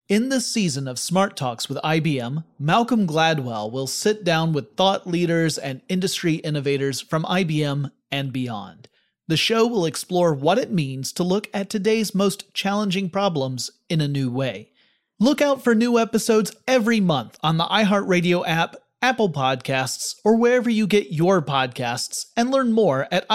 In this season of Smart Talks with IBM, Malcolm Gladwell will sit down with thought leaders and industry innovators from IBM and beyond. The show will explore what it means to look at today's most challenging problems in a new way. Look out for new episodes every month on the iHeartRadio app, Apple Podcasts, or wherever you get your podcasts, and learn more at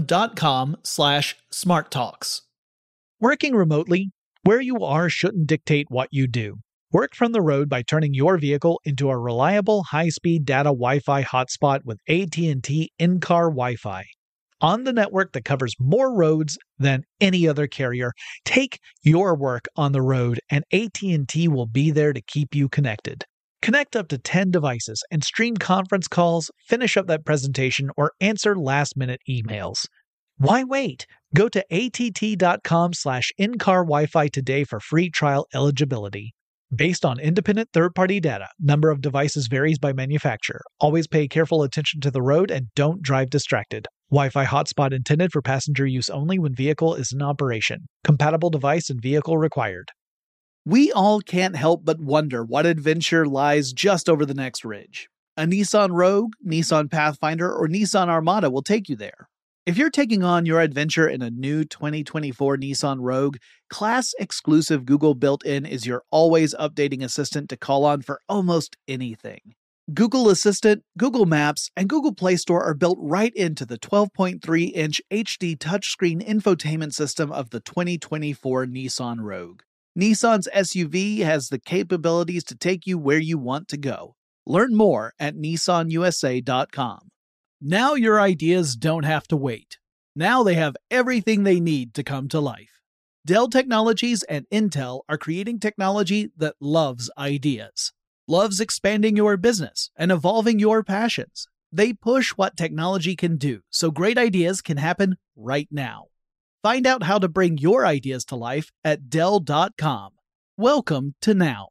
ibm.com/smarttalks. Working remotely, where you are shouldn't dictate what you do. Work from the road by turning your vehicle into a reliable high-speed data Wi-Fi hotspot with AT&T in-car Wi-Fi. On the network that covers more roads than any other carrier, take your work on the road and AT&T will be there to keep you connected. Connect up to 10 devices and stream conference calls, finish up that presentation, or answer last-minute emails. Why wait? Go to att.com/in-car Wi-Fi today for free trial eligibility. Based on independent third-party data, number of devices varies by manufacturer. Always pay careful attention to the road and don't drive distracted. Wi-Fi hotspot intended for passenger use only when vehicle is in operation. Compatible device and vehicle required. We all can't help but wonder what adventure lies just over the next ridge. A Nissan Rogue, Nissan Pathfinder, or Nissan Armada will take you there. If you're taking on your adventure in a new 2024 Nissan Rogue, class-exclusive Google built-in is your always updating assistant to call on for almost anything. Google Assistant, Google Maps, and Google Play Store are built right into the 12.3-inch HD touchscreen infotainment system of the 2024 Nissan Rogue. Nissan's SUV has the capabilities to take you where you want to go. Learn more at nissanusa.com. Now your ideas don't have to wait. Now they have everything they need to come to life. Dell Technologies and Intel are creating technology that loves ideas, loves expanding your business and evolving your passions. They push what technology can do so great ideas can happen right now. Find out how to bring your ideas to life at Dell.com. Welcome to Now.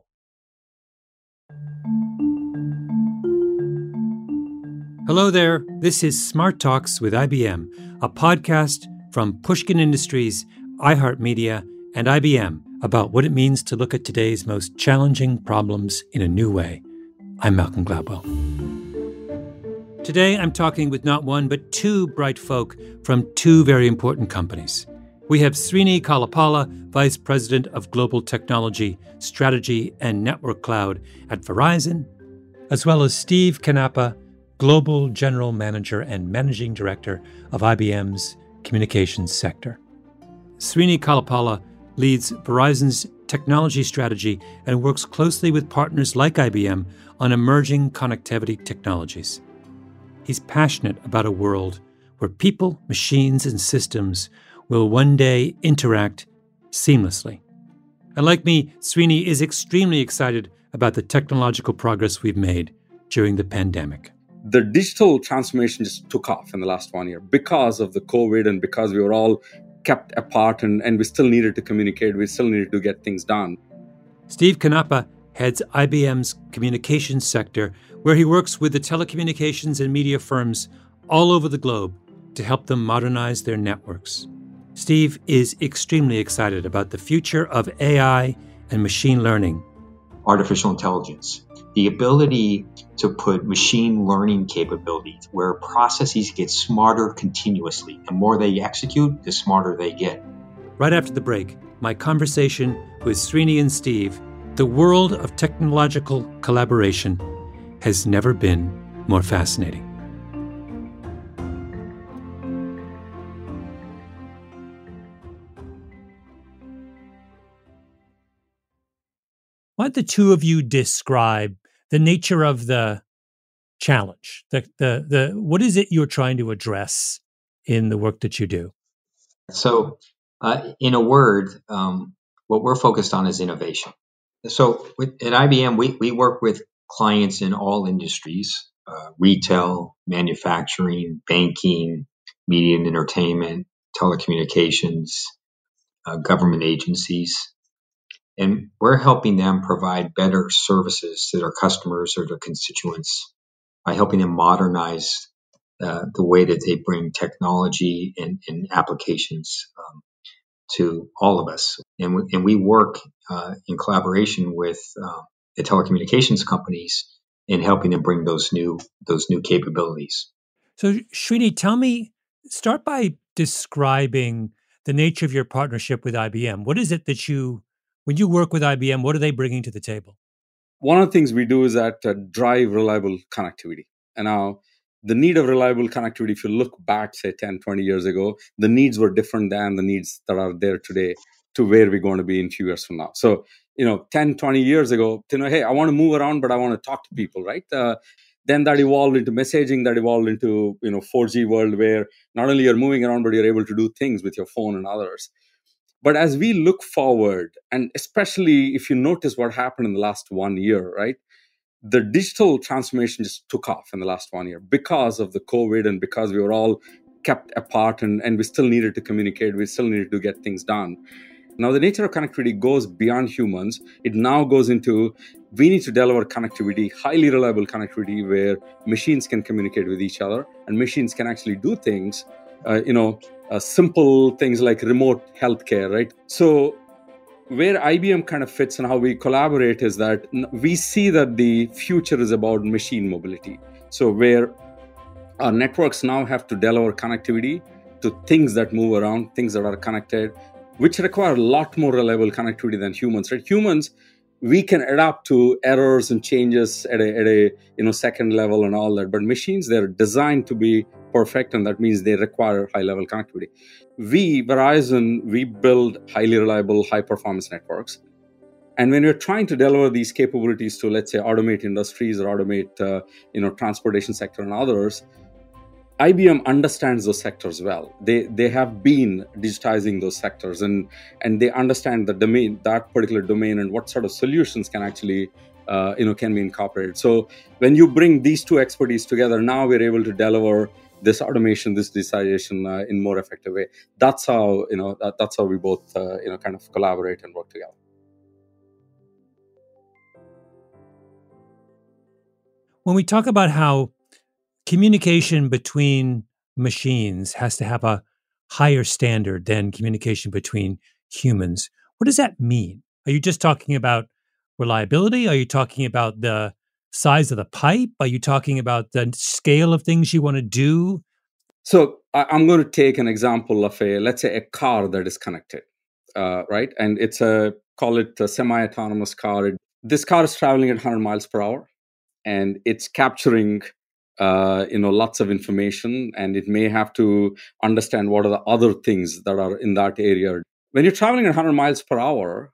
Hello there, this is Smart Talks with IBM, a podcast from Pushkin Industries, iHeartMedia, and IBM about what it means to look at today's most challenging problems in a new way. I'm Malcolm Gladwell. Today I'm talking with not one but two bright folk from two very important companies. We have Srini Kalapala, Vice President of Global Technology, Strategy, and Network Cloud at Verizon, as well as Steve Canepa, Global General Manager and Managing Director of IBM's Communications Sector. Srini Kalapala leads Verizon's technology strategy and works closely with partners like IBM on emerging connectivity technologies. He's passionate about a world where people, machines, and systems will one day interact seamlessly. And like me, Srini is extremely excited about the technological progress we've made during the pandemic. The digital transformation just took off in the last 1 year because of the COVID and because we were all kept apart and we still needed to communicate. We still needed to get things done. Steve Canepa heads IBM's communications sector, where he works with the telecommunications and media firms all over the globe to help them modernize their networks. Steve is extremely excited about the future of AI and machine learning. Artificial intelligence, the ability to put machine learning capabilities where processes get smarter continuously. The more they execute, the smarter they get. Right after the break, my conversation with Srini and Steve. The world of technological collaboration has never been more fascinating. Why don't the two of you describe the nature of the challenge? The what is it you're trying to address in the work that you do? So, in a word, what we're focused on is innovation. So, at IBM, we work with clients in all industries: retail, manufacturing, banking, media and entertainment, telecommunications, government agencies. And we're helping them provide better services to their customers or their constituents by helping them modernize the way that they bring technology and applications to all of us. and we work in collaboration with the telecommunications companies in helping them bring those new capabilities. So, Srini, start by describing the nature of your partnership with IBM. What is it that when you work with IBM, what are they bringing to the table? One of the things we do is that drive reliable connectivity. And now the need of reliable connectivity, if you look back, say 10, 20 years ago, the needs were different than the needs that are there today to where we're going to be in a few years from now. So, 10, 20 years ago, hey, I want to move around, but I want to talk to people, right? Then that evolved into messaging, that evolved into, 4G world where not only you're moving around, but you're able to do things with your phone and others. But as we look forward, and especially if you notice what happened in the last 1 year, right? The digital transformation just took off in the last 1 year because of the COVID and because we were all kept apart and we still needed to communicate. We still needed to get things done. Now, the nature of connectivity goes beyond humans. It now goes into we need to deliver connectivity, highly reliable connectivity where machines can communicate with each other and machines can actually do things, simple things like remote healthcare, right? So where IBM kind of fits and how we collaborate is that we see that the future is about machine mobility. So where our networks now have to deliver connectivity to things that move around, things that are connected, which require a lot more reliable connectivity than humans, right? Humans, we can adapt to errors and changes at a second level and all that. But machines, they're designed to be perfect, and that means they require high-level connectivity. Verizon, we build highly reliable, high-performance networks. And when we're trying to deliver these capabilities to, let's say, automate industries or automate, transportation sector and others, IBM understands those sectors well. They have been digitizing those sectors and they understand the domain, that particular domain, and what sort of solutions can actually can be incorporated. So when you bring these two expertise together, now we're able to deliver this automation, this digitization in more effective way. That's how that's how we both kind of collaborate and work together. When we talk about how communication between machines has to have a higher standard than communication between humans, what does that mean? Are you just talking about reliability? Are you talking about the size of the pipe? Are you talking about the scale of things you want to do? So I'm going to take an example of let's say a car that is connected, right? And it's call it a semi-autonomous car. This car is traveling at 100 miles per hour and it's capturing lots of information, and it may have to understand what are the other things that are in that area. When you're traveling at 100 miles per hour,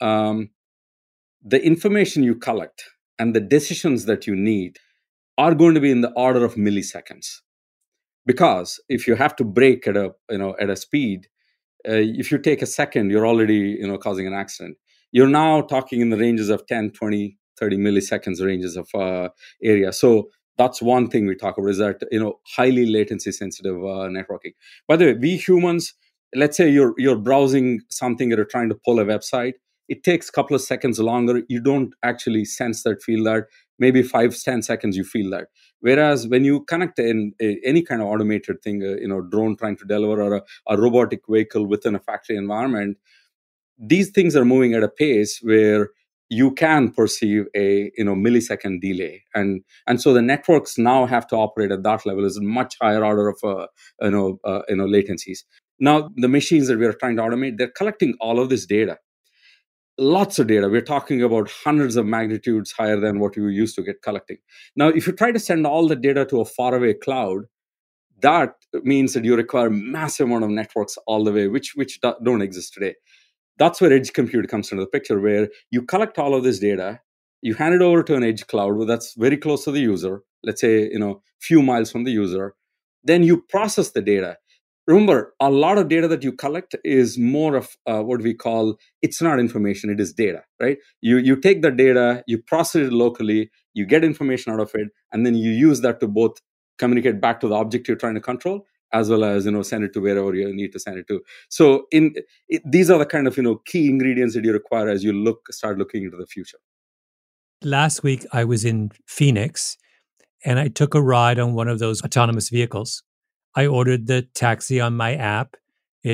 the information you collect and the decisions that you need are going to be in the order of milliseconds. Because if you have to brake at a speed, if you take a second, you're already causing an accident. You're now talking in the ranges of 10, 20, 30 milliseconds ranges of area. So that's one thing we talk about, is that highly latency sensitive networking. By the way, we humans, let's say you're browsing something or you're trying to pull a website, it takes a couple of seconds longer. You don't actually sense that, feel that. Maybe 5-10 seconds you feel that. Whereas when you connect in any kind of automated thing, drone trying to deliver, or a robotic vehicle within a factory environment, these things are moving at a pace where you can perceive a millisecond delay, and so the networks now have to operate at that level. Is a much higher order of latencies. Now the machines that we are trying to automate, they're collecting all of this data, lots of data. We're talking about hundreds of magnitudes higher than what you used to get collecting. Now, if you try to send all the data to a faraway cloud, that means that you require massive amount of networks all the way, which don't exist today. That's where edge compute comes into the picture, where you collect all of this data, you hand it over to an edge cloud that's very close to the user, let's say, few miles from the user. Then you process the data. Remember, a lot of data that you collect is more of what we call, it's not information, it is data, right? You take the data, you process it locally, you get information out of it, and then you use that to both communicate back to the object you're trying to control, as well as send it to wherever you need to send it to. So these are the kind of key ingredients that you require as you start looking into the future. Last week I was in Phoenix and I took a ride on one of those autonomous vehicles. I ordered the taxi on my app. It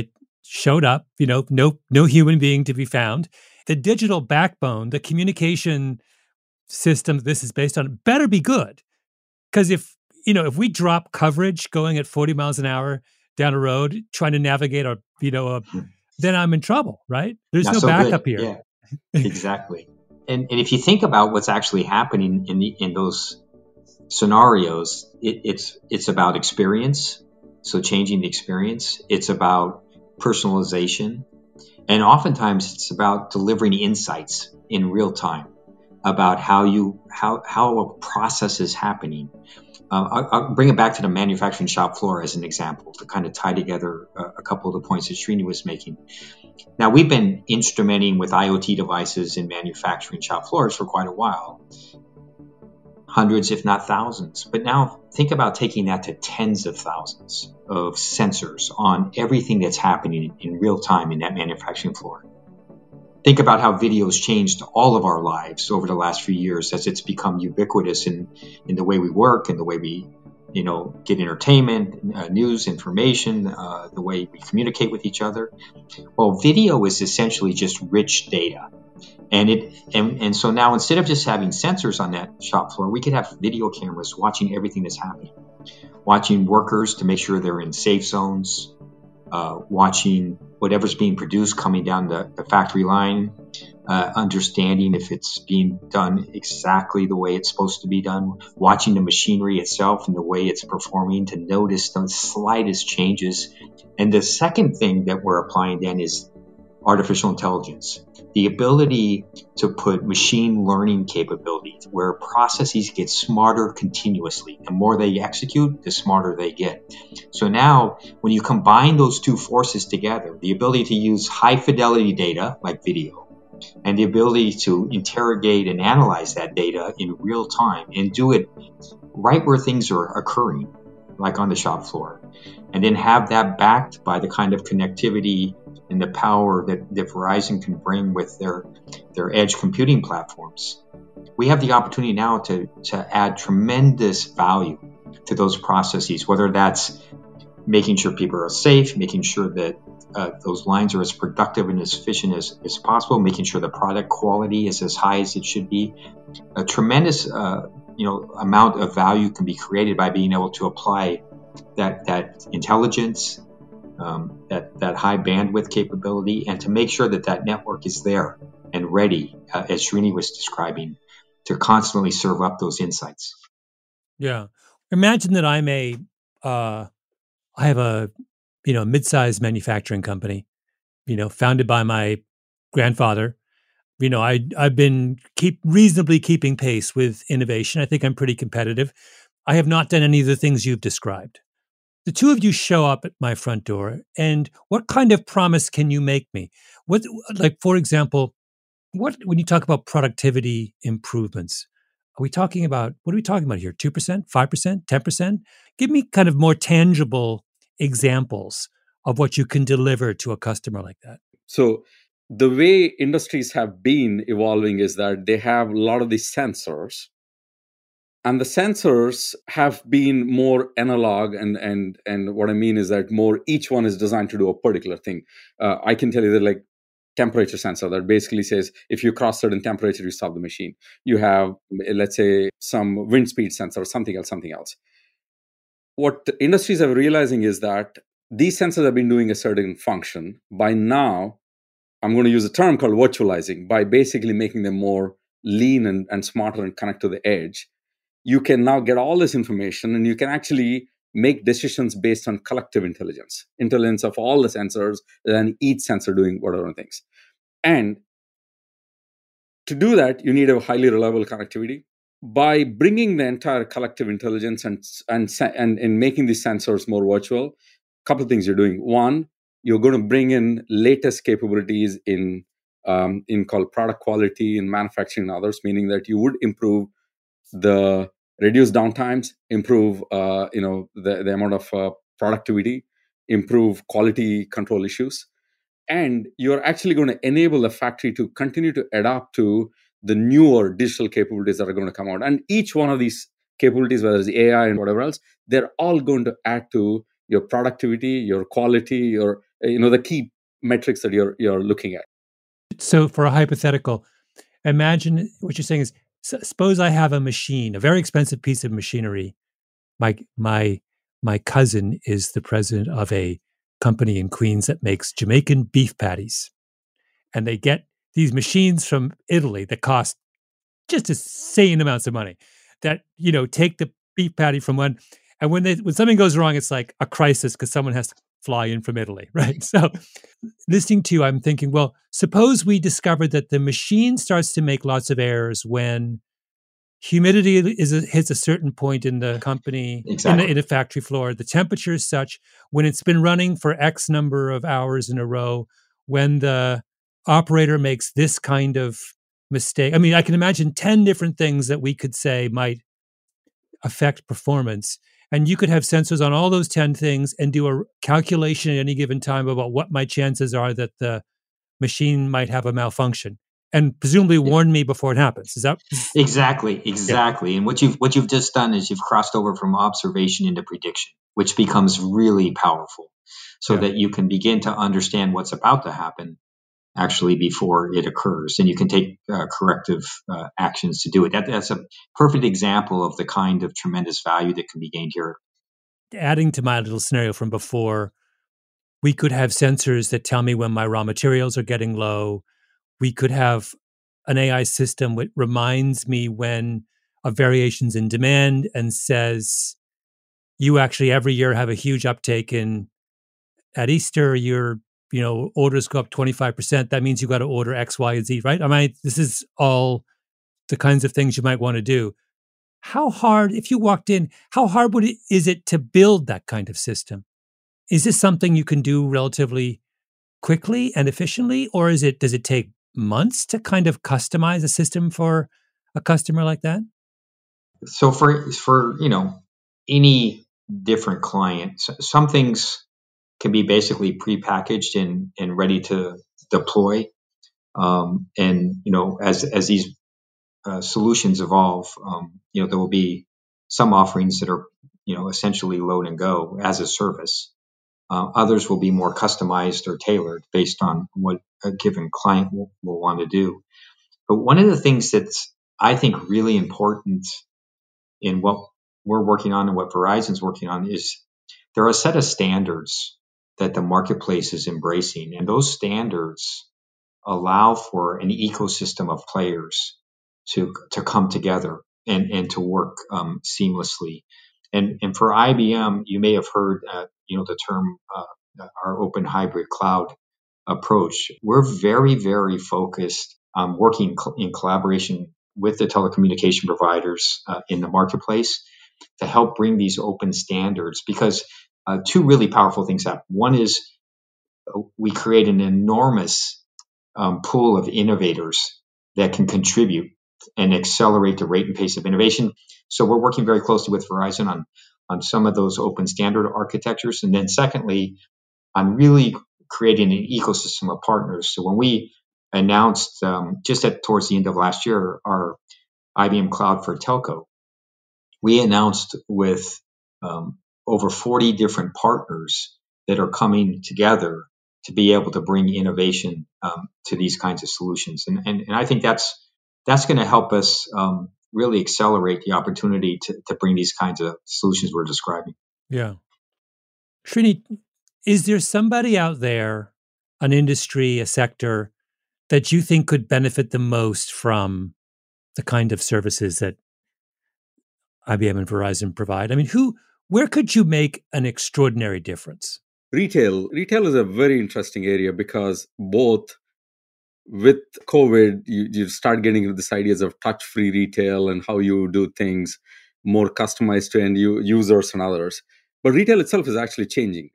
showed up, no human being to be found. The digital backbone, the communication system this is based on better be good. Because if we drop coverage going at 40 miles an hour down a road, trying to navigate then I'm in trouble, right? There's Not no so backup good. here. Yeah, exactly. And if you think about what's actually happening in those scenarios, it's about experience. So changing the experience, it's about personalization, and oftentimes it's about delivering insights in real time about how a process is happening. I'll bring it back to the manufacturing shop floor as an example to kind of tie together a couple of the points that Srini was making. Now, we've been instrumenting with IoT devices in manufacturing shop floors for quite a while, hundreds, if not thousands. But now think about taking that to tens of thousands of sensors on everything that's happening in real time in that manufacturing floor. Think about how video's changed all of our lives over the last few years as it's become ubiquitous in the way we work and the way we, get entertainment, news, information, the way we communicate with each other. Well, video is essentially just rich data. And so now instead of just having sensors on that shop floor, we could have video cameras watching everything that's happening, watching workers to make sure they're in safe zones, watching whatever's being produced coming down the factory line, understanding if it's being done exactly the way it's supposed to be done, watching the machinery itself and the way it's performing to notice the slightest changes. And the second thing that we're applying then is artificial intelligence, the ability to put machine learning capabilities where processes get smarter continuously. The more they execute, the smarter they get. So now when you combine those two forces together, the ability to use high fidelity data like video and the ability to interrogate and analyze that data in real time and do it right where things are occurring, like on the shop floor, and then have that backed by the kind of connectivity and the power that Verizon can bring with their edge computing platforms. We have the opportunity now to add tremendous value to those processes, whether that's making sure people are safe, making sure that those lines are as productive and as efficient as possible, making sure the product quality is as high as it should be. A tremendous amount of value can be created by being able to apply that intelligence, that high bandwidth capability, and to make sure that network is there and ready, as Srini was describing, to constantly serve up those insights. Yeah. Imagine that I have a mid-sized manufacturing company, founded by my grandfather. I've been reasonably keeping pace with innovation. I think I'm pretty competitive. I have not done any of the things you've described. The two of you show up at my front door, and what kind of promise can you make me? For example, when you talk about productivity improvements, what are we talking about here? 2%, 5%, 10%? Give me kind of more tangible examples of what you can deliver to a customer like that. So the way industries have been evolving is that they have a lot of these sensors, and the sensors have been more analog. And what I mean is that each one is designed to do a particular thing. I can tell you that, like, temperature sensor that basically says if you cross certain temperature, you stop the machine. You have, let's say, some wind speed sensor, something else. What the industries are realizing is that these sensors have been doing a certain function. By now, I'm going to use a term called virtualizing, by basically making them more lean and smarter and connect to the edge. You can now get all this information, and you can actually make decisions based on collective intelligence of all the sensors, and each sensor doing whatever things. And to do that, you need a highly reliable connectivity. By bringing the entire collective intelligence and making these sensors more virtual, a couple of things you're doing. One, you're going to bring in latest capabilities in called product quality in manufacturing and others, meaning that you would improve the reduce downtimes, improve the amount of productivity, improve quality control issues, and you're actually going to enable the factory to continue to adapt to the newer digital capabilities that are going to come out. And each one of these capabilities, whether it's AI and whatever else, they're all going to add to your productivity, your quality, the key metrics that you're looking at. So for a hypothetical, imagine what you're saying is, suppose I have a machine, a very expensive piece of machinery. My cousin is the president of a company in Queens that makes Jamaican beef patties. And they get these machines from Italy that cost just insane amounts of money that, take the beef patty from one. And when something goes wrong, it's like a crisis because someone has to fly in from Italy, right? So listening to you, I'm thinking, well, suppose we discovered that the machine starts to make lots of errors when humidity hits a certain point in the company, Exactly. in a factory floor. The temperature is such when it's been running for X number of hours in a row, when the operator makes this kind of mistake. I mean, I can imagine 10 different things that we could say might affect performance. And you could have sensors on all those 10 things and do a calculation at any given time about what my chances are that the machine might have a malfunction, and presumably warn me before it happens. Is that Exactly. Yeah. And what you've just done is you've crossed over from observation into prediction, which becomes really powerful, so Yeah. that you can begin to understand what's about to happen actually before it occurs, and you can take corrective actions to do it. That's a perfect example of the kind of tremendous value that can be gained here. Adding to my little scenario from before, we could have sensors that tell me when my raw materials are getting low. We could have an AI system that reminds me when of variations in demand and says, you actually every year have a huge uptake at Easter, your orders go up 25%. That means you got to order X, Y, and Z, right? This is all the kinds of things you might want to do. How hard, if you walked in, how hard is it to build that kind of system? Is this something you can do relatively quickly and efficiently, or does it take months to kind of customize a system for a customer like that? So for any different client, some things can be basically prepackaged and ready to deploy. And as these solutions evolve, there will be some offerings that are essentially load and go as a service. Others will be more customized or tailored based on what a given client will want to do. But one of the things that's, I think, really important in what we're working on and what Verizon's working on is there are a set of standards that the marketplace is embracing, and those standards allow for an ecosystem of players to come together and to work seamlessly. And for IBM, you may have heard the term our open hybrid cloud approach. We're very, very focused on working in collaboration with the telecommunication providers in the marketplace to help bring these open standards, because two really powerful things happen. One is we create an enormous pool of innovators that can contribute and accelerate the rate and pace of innovation. So we're working very closely with Verizon on some of those open standard architectures. And then secondly, on really creating an ecosystem of partners. So when we announced towards the end of last year our IBM Cloud for Telco, we announced with over 40 different partners that are coming together to be able to bring innovation to these kinds of solutions. And I think that's going to help us really accelerate the opportunity to bring these kinds of solutions we're describing. Yeah. Srini, is there somebody out there, an industry, a sector, that you think could benefit the most from the kind of services that IBM and Verizon provide? I mean, where could you make an extraordinary difference? Retail is a very interesting area because both with COVID, you start getting into this ideas of touch-free retail and how you do things more customized to end users and others. But retail itself is actually changing.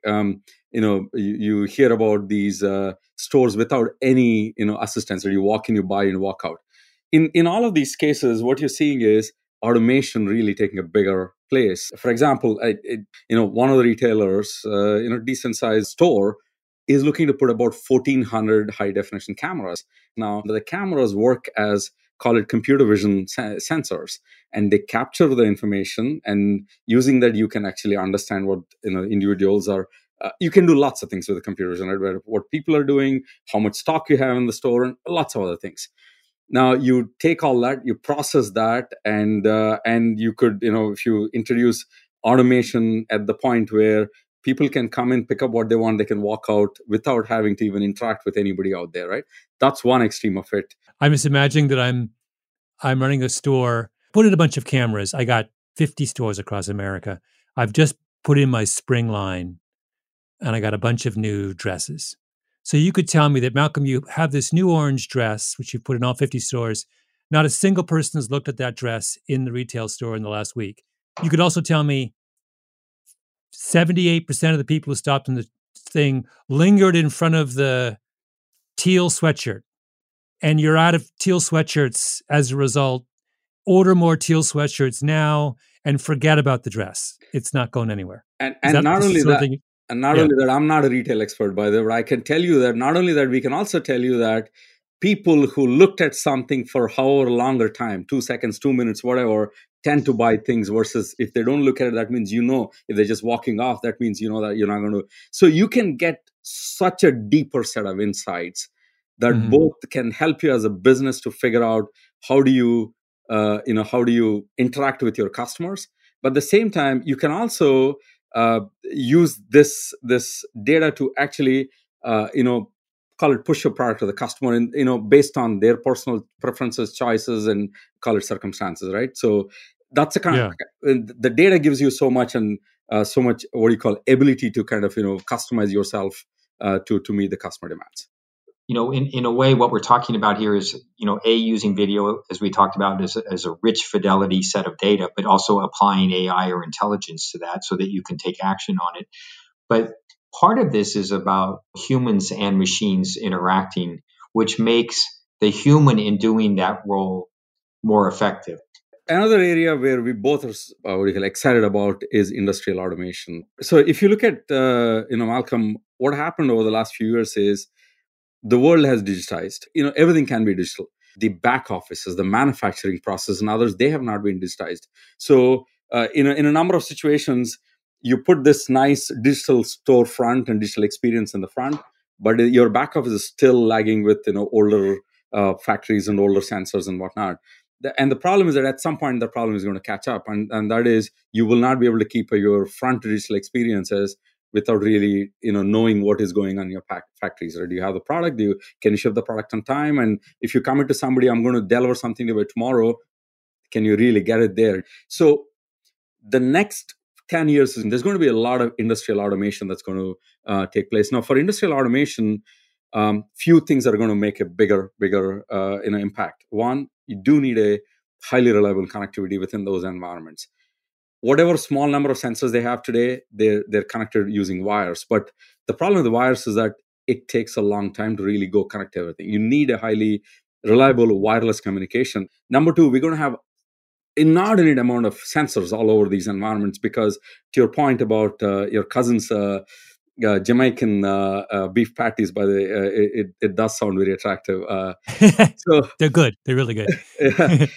You hear about these stores without any assistance, where you walk in, you buy, and walk out. In all of these cases, what you're seeing is automation really taking a bigger place. For example, one of the retailers, decent sized store, is looking to put about 1,400 high definition cameras. Now, the cameras work as, call it, computer vision sensors, and they capture the information, and using that, you can actually understand what individuals are You can do lots of things with the computer vision, right? Where what people are doing, how much stock you have in the store, and lots of other things. Now you take all that, you process that, and you could, if you introduce automation at the point where people can come in, pick up what they want, they can walk out without having to even interact with anybody out there, right? That's one extreme of it. I'm just imagining that I'm running a store, put in a bunch of cameras. I got 50 stores across America. I've just put in my spring line, and I got a bunch of new dresses. So you could tell me that, Malcolm, you have this new orange dress, which you put in all 50 stores. Not a single person has looked at that dress in the retail store in the last week. You could also tell me 78% of the people who stopped in the thing lingered in front of the teal sweatshirt. And you're out of teal sweatshirts as a result. Order more teal sweatshirts now and forget about the dress. It's not going anywhere. And not only that, I'm not a retail expert, by the way. I can tell you that not only that, we can also tell you that people who looked at something for however longer time, 2 seconds, 2 minutes, whatever, tend to buy things, versus if they don't look at it, that means, if they're just walking off, that means that you're not going to. So you can get such a deeper set of insights that both can help you as a business to figure out how do you interact with your customers, but at the same time you can also use this data to actually call it push your product to the customer, and based on their personal preferences, choices, and call it circumstances, right? So that's a kind of the data gives you so much, and so much ability to kind of customize yourself to meet the customer demands. In a way, what we're talking about here is, using video, as we talked about, as a rich fidelity set of data, but also applying AI or intelligence to that so that you can take action on it. But part of this is about humans and machines interacting, which makes the human in doing that role more effective. Another area where we both are excited about is industrial automation. So if you look at, Malcolm, what happened over the last few years is the world has digitized. Everything can be digital. The back offices, the manufacturing process, and others, they have not been digitized. So in a number of situations, you put this nice digital storefront and digital experience in the front, but your back office is still lagging with older factories and older sensors and whatnot. And the problem is that at some point the problem is going to catch up, and that is you will not be able to keep your front digital experiences without really knowing what is going on in your factories. Right? Do you have the product? Can you ship the product on time? And if you commit to somebody, I'm going to deliver something to you tomorrow, can you really get it there? So the next 10 years, there's going to be a lot of industrial automation that's going to take place. Now, for industrial automation, few things are going to make a bigger impact. One, you do need a highly reliable connectivity within those environments. Whatever small number of sensors they have today, they're connected using wires. But the problem with the wires is that it takes a long time to really go connect everything. You need a highly reliable wireless communication. Number two, we're going to have an inordinate amount of sensors all over these environments, because to your point about your cousin's Jamaican beef patties, by the it does sound very attractive. So they're good. They're really good. Yeah.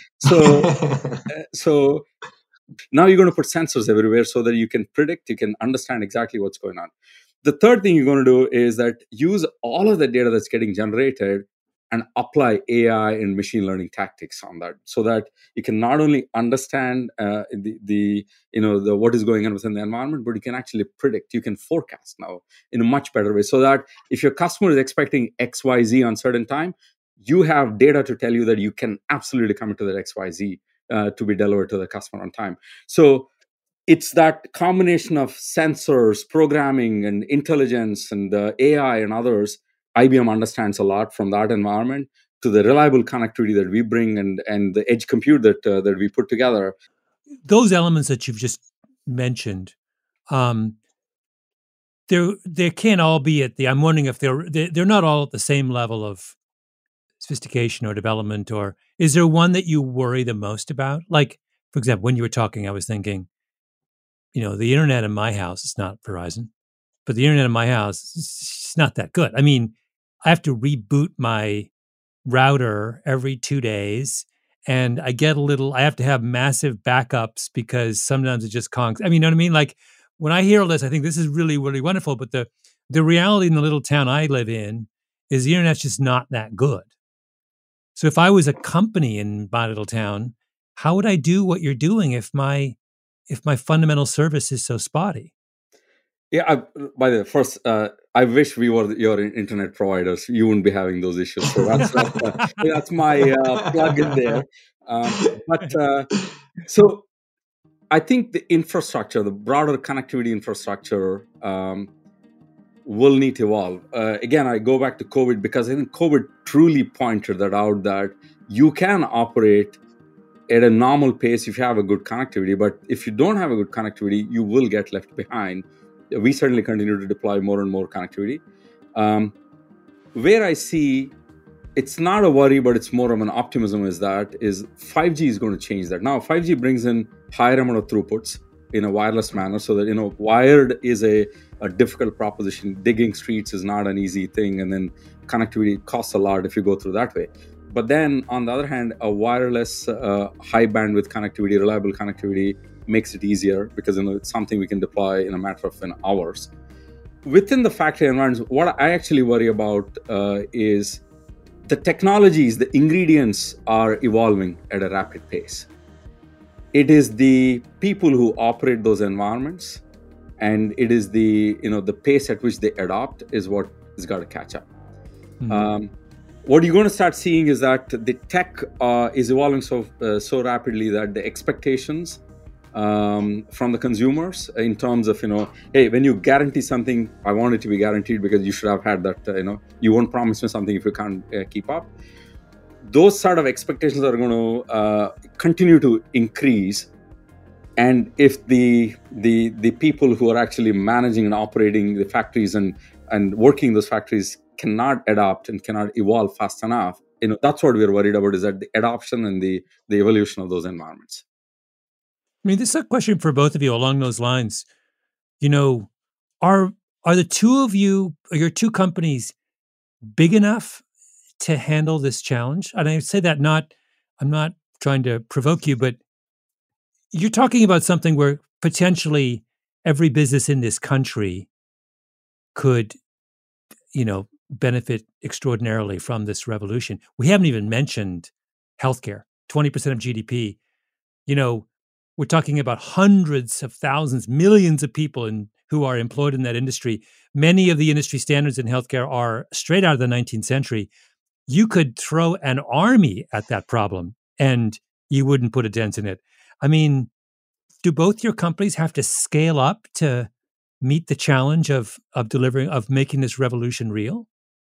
So now you're going to put sensors everywhere so that you can predict, you can understand exactly what's going on. The third thing you're going to do is that use all of the data that's getting generated and apply AI and machine learning tactics on that, so that you can not only understand the what is going on within the environment, but you can actually predict, you can forecast now in a much better way, so that if your customer is expecting XYZ on certain time, you have data to tell you that you can absolutely commit to that XYZ to be delivered to the customer on time. So it's that combination of sensors, programming, and intelligence, and the AI and others. IBM understands a lot from that environment to the reliable connectivity that we bring, and the edge compute that we put together. Those elements that you've just mentioned, they can't all be at the. I'm wondering if they're not all at the same level of sophistication or development, or is there one that you worry the most about? Like, for example, when you were talking, I was thinking, the internet in my house is not Verizon, but the internet in my house is not that good. I mean, I have to reboot my router every 2 days, and I have to have massive backups because sometimes it just conks. I mean, you know what I mean? Like, when I hear all this, I think this is really, really wonderful. But the reality in the little town I live in is the internet's just not that good. So if I was a company in my little town, how would I do what you're doing if my fundamental service is so spotty? Yeah. By the way, first, I wish we were your internet providers. You wouldn't be having those issues. So that's my plug in there. So I think the infrastructure, the broader connectivity infrastructure, will need to evolve. Again, I go back to COVID because I think COVID truly pointed that out, that you can operate at a normal pace if you have a good connectivity. But if you don't have a good connectivity, you will get left behind. We certainly continue to deploy more and more connectivity. Where I see it's not a worry, but it's more of an optimism, is 5G is going to change that. Now, 5G brings in higher amount of throughputs in a wireless manner, so that, wired is a difficult proposition. Digging streets is not an easy thing, and then connectivity costs a lot if you go through that way. But then, on the other hand, a wireless high bandwidth connectivity, reliable connectivity, makes it easier because it's something we can deploy in a matter of hours. Within the factory environments, what I actually worry about is the technologies, the ingredients are evolving at a rapid pace. It is the people who operate those environments, and it is the pace at which they adopt is what has got to catch up. Mm-hmm. What you're going to start seeing is that the tech is evolving so rapidly that the expectations from the consumers in terms of, hey, when you guarantee something, I want it to be guaranteed because you should have had that, you won't promise me something if you can't keep up. Those sort of expectations are going to continue to increase. And if the people who are actually managing and operating the factories and working those factories cannot adapt and cannot evolve fast enough, that's what we're worried about, is that the adoption and the evolution of those environments. I mean, this is a question for both of you along those lines. Are the two of you, or your two companies, big enough to handle this challenge? And I say that I'm not trying to provoke you, but you're talking about something where potentially every business in this country could, benefit extraordinarily from this revolution. We haven't even mentioned healthcare, 20% of GDP. We're talking about hundreds of thousands, millions of people who are employed in that industry. Many of the industry standards in healthcare are straight out of the 19th century. You could throw an army at that problem and you wouldn't put a dent in it. I mean, do both your companies have to scale up to meet the challenge of making this revolution real?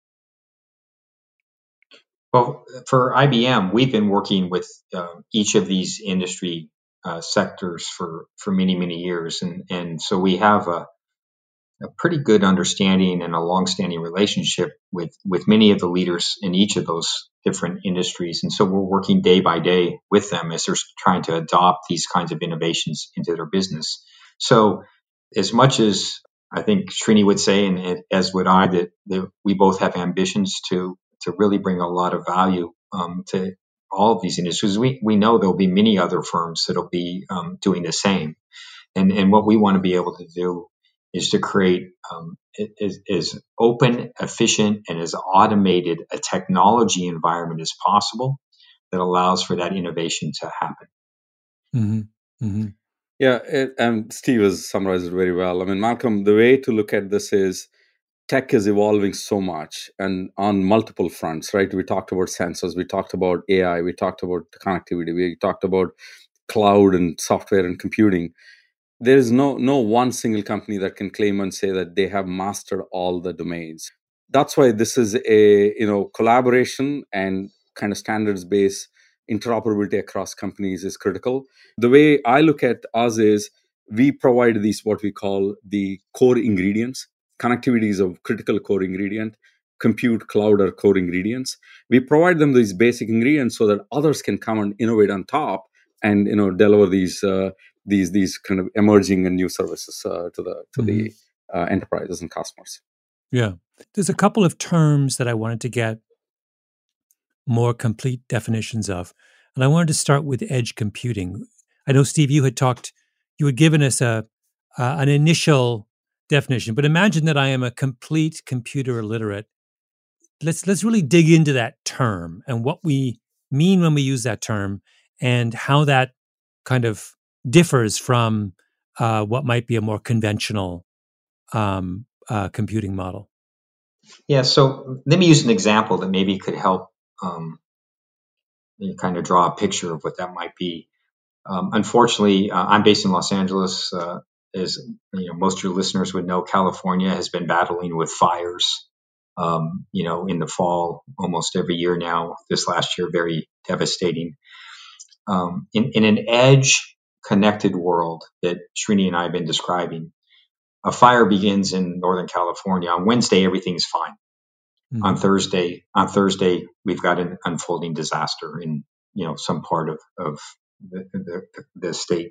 Well, for IBM, we've been working with each of these industry sectors for many, many years. And so we have a pretty good understanding and a longstanding relationship with many of the leaders in each of those different industries. And so we're working day by day with them as they're trying to adopt these kinds of innovations into their business. So as much as I think Srini would say, and as would I, that we both have ambitions to really bring a lot of value to all of these industries, we know there'll be many other firms that'll be doing the same. And what we want to be able to do is to create as open, efficient, and as automated a technology environment as possible that allows for that innovation to happen. Mm-hmm. Mm-hmm. Yeah, Steve has summarized it very well. I mean, Malcolm, the way to look at this is tech is evolving so much and on multiple fronts, right? We talked about sensors, we talked about AI, we talked about connectivity, we talked about cloud and software and computing. There is no one single company that can claim and say that they have mastered all the domains. That's why this is a collaboration and kind of standards-based interoperability across companies is critical. The way I look at us is we provide these what we call the core ingredients. Connectivity is a critical core ingredient. Compute, cloud are core ingredients. We provide them these basic ingredients so that others can come and innovate on top and deliver these kind of emerging and new services to the enterprises and customers. Yeah, there's a couple of terms that I wanted to get more complete definitions of, and I wanted to start with edge computing. I know, Steve, you had given us a an initial definition. But imagine that I am a complete computer illiterate. Let's really dig into that term and what we mean when we use that term and how that kind of differs from what might be a more conventional computing model. Yeah, so let me use an example that maybe could help kind of draw a picture of what that might be. Unfortunately, I'm based in Los Angeles. As most of your listeners would know, California has been battling with fires. In the fall, almost every year now. This last year, very devastating. In an edge-connected world that Srini and I have been describing, a fire begins in Northern California. On Wednesday, everything's fine. Mm-hmm. On Thursday, we've got an unfolding disaster in some part of the state.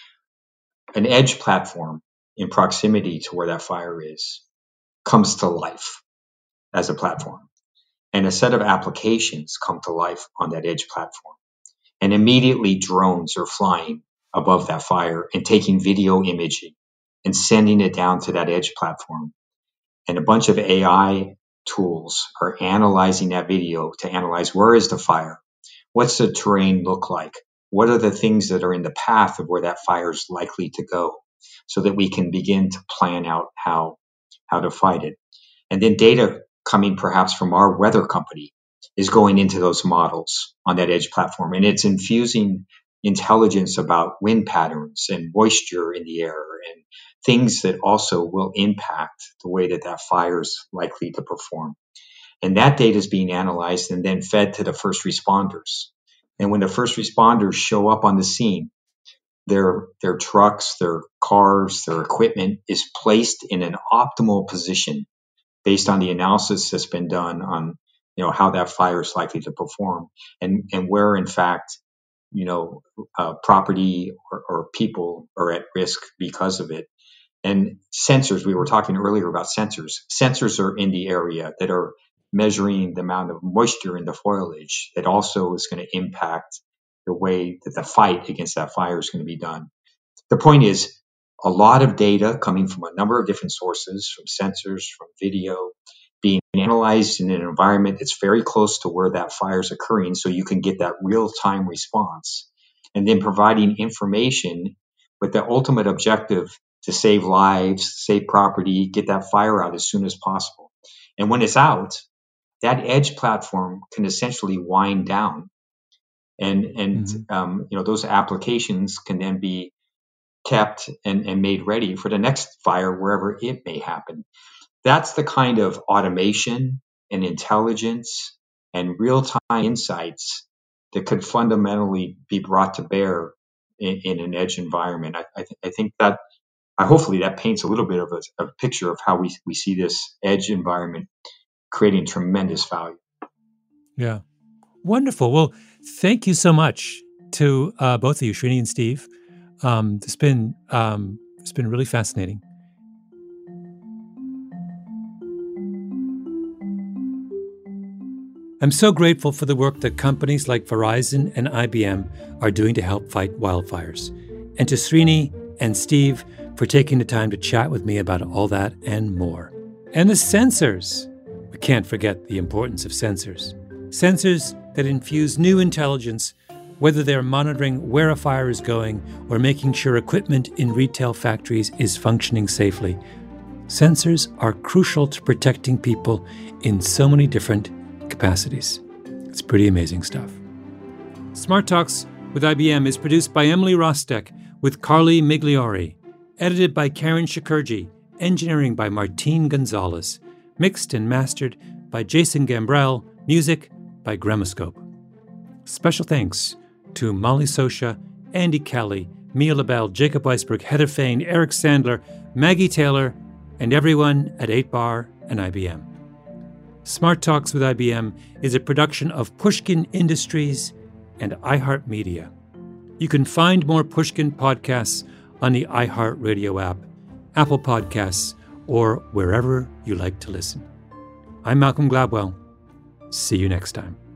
An edge platform in proximity to where that fire is comes to life as a platform, and a set of applications come to life on that edge platform, and immediately drones are flying above that fire and taking video imaging and sending it down to that edge platform, and a bunch of AI tools are analyzing that video to analyze where is the fire, what's the terrain look like, what are the things that are in the path of where that fire is likely to go, so that we can begin to plan out how to fight it. And then data coming perhaps from our weather company is going into those models on that edge platform, and it's infusing intelligence about wind patterns and moisture in the air and things that also will impact the way that fire is likely to perform. And that data is being analyzed and then fed to the first responders. And when the first responders show up on the scene, their trucks, their cars, their equipment is placed in an optimal position based on the analysis that's been done on how that fire is likely to perform, and where in fact property or people are at risk because of it. And sensors, we were talking earlier about sensors. Sensors are in the area that are measuring the amount of moisture in the foliage that also is going to impact the way that the fight against that fire is going to be done. The point is, a lot of data coming from a number of different sources, from sensors, from video, being analyzed in an environment that's very close to where that fire is occurring, so you can get that real-time response, and then providing information with the ultimate objective to save lives, save property, get that fire out as soon as possible. And when it's out, that edge platform can essentially wind down, and those applications can then be kept and made ready for the next fire wherever it may happen. That's the kind of automation and intelligence and real-time insights that could fundamentally be brought to bear in an edge environment. I think that hopefully that paints a little bit of a picture of how we see this edge environment creating tremendous value. Yeah. Wonderful. Well, thank you so much to both of you, Srini and Steve. It's been really fascinating. I'm so grateful for the work that companies like Verizon and IBM are doing to help fight wildfires, and to Srini and Steve for taking the time to chat with me about all that and more. And the sensors. We can't forget the importance of sensors. Sensors that infuse new intelligence, whether they're monitoring where a fire is going or making sure equipment in retail factories is functioning safely. Sensors are crucial to protecting people in so many different capacities. It's pretty amazing stuff. Smart Talks with IBM is produced by Emily Rostek with Carly Migliori, edited by Karen Shakurji, engineering by Martine Gonzalez, mixed and mastered by Jason Gambrell, music by Gramoscope. Special thanks to Molly Sosha, Andy Kelly, Mia LaBelle, Jacob Weisberg, Heather Fain, Eric Sandler, Maggie Taylor, and everyone at 8Bar and IBM. Smart Talks with IBM is a production of Pushkin Industries and iHeartMedia. You can find more Pushkin podcasts on the iHeartRadio app, Apple Podcasts, or wherever you like to listen. I'm Malcolm Gladwell. See you next time.